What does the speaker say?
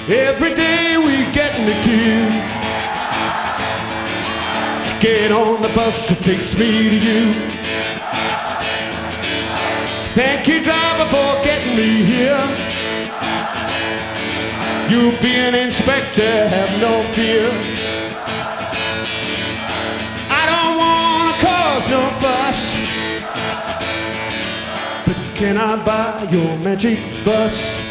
Every day we get in the queue to get on the bus that takes me to you. Thank you, driver, for getting me here. You'll be an inspector, have no fear. I don't wanna cause no fuss, but can I buy your magic bus?